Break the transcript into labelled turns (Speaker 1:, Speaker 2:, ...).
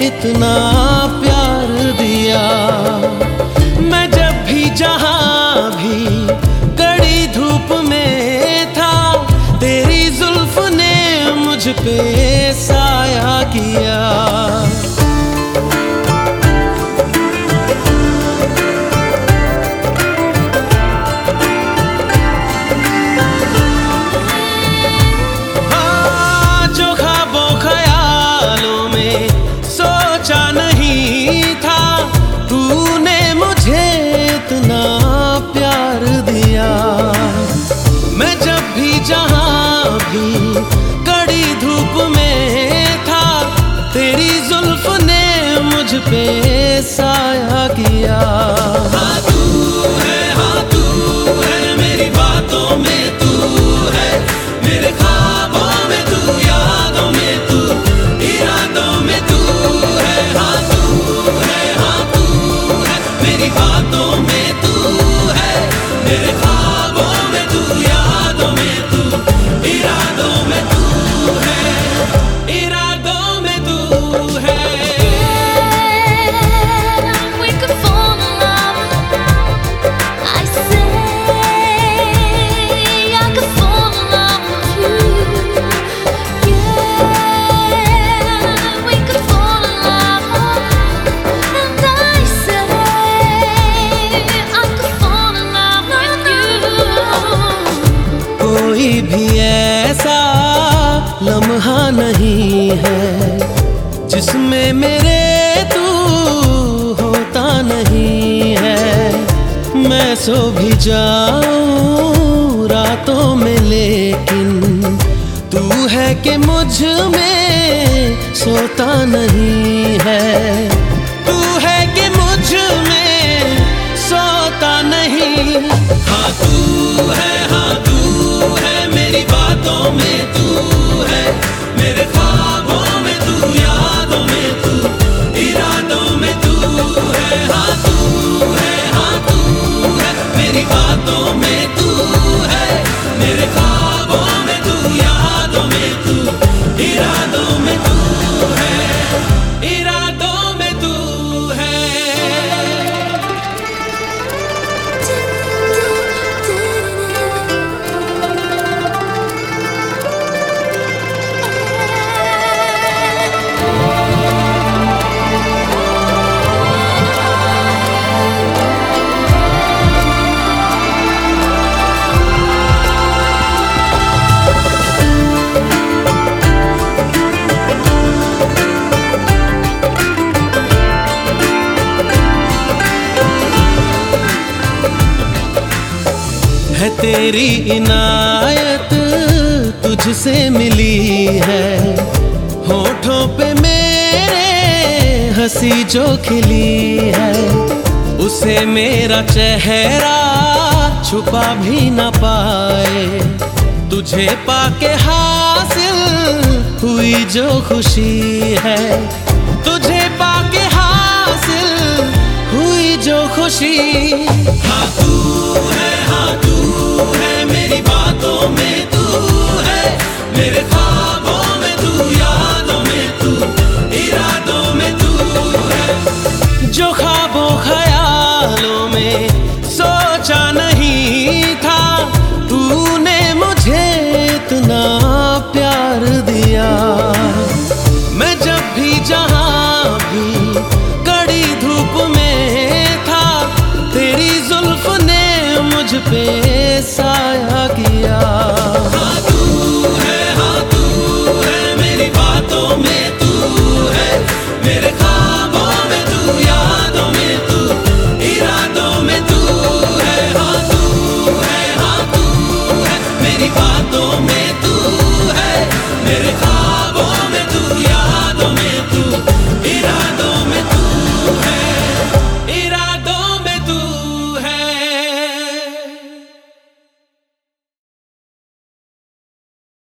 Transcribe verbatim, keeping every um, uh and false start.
Speaker 1: इतना प्यार दिया। मैं जब भी जहां भी कड़ी धूप में था, तेरी जुल्फ ने मुझ पे साया किया। मैं जब भी जहां भी कड़ी धूप में था, तेरी जुल्फ ने मुझ पे साया किया। हाँ तू है, हाँ तू है, मेरी बातों में तू है, मेरे ख्वाबों में तू, यादों में तू, इरादों में तू है। हाँ तू है, हाँ तू है, मेरी बातों में तू है, मेरे ख्वाबों में तू, यादों में तू, इरादों में तू है, इरादों में तू है।
Speaker 2: We could fall in love. I say I could fall in love with you. Yeah, we could fall in love. And I say I could fall in love with you.
Speaker 1: कोई भी ऐसा लम्हा नहीं है जिसमें मेरे तू होता नहीं है। मैं सो भी जाऊं रातों में, लेकिन तू है कि मुझ में सोता नहीं है। तू है कि मुझ में सोता नहीं। हाँ तू है, हाँ तू है, मेरी बातों में तू है, मेरे ख्वाबों में तू, यादों में तू, इरादों में तू है। हाँ तू है, हाँ तू है, मेरी बातों में तू है, मेरे ख्वाबों में तू, यादों में तू, इरादों में तू है, इरादों में तू है। है तेरी इनायत तुझसे मिली है, होठों पे मेरे हंसी जो खिली है, उसे मेरा चेहरा छुपा भी न पाए। तुझे पाके हासिल हुई जो खुशी है, तुझे पाके हासिल हुई जो खुशी। हाँ तू है, हाँ तू है, मेरी बातों में तू है, मेरे ख्वाबों में तू, यादों में तू, इरादों में तू है। जो ख्वाबों ख्यालों में सोचा नहीं था, तूने मुझे इतना प्यार दिया। मैं जब भी जहां भी कड़ी धूप में था, तेरी जुल्फ ने मुझ पे साया किया।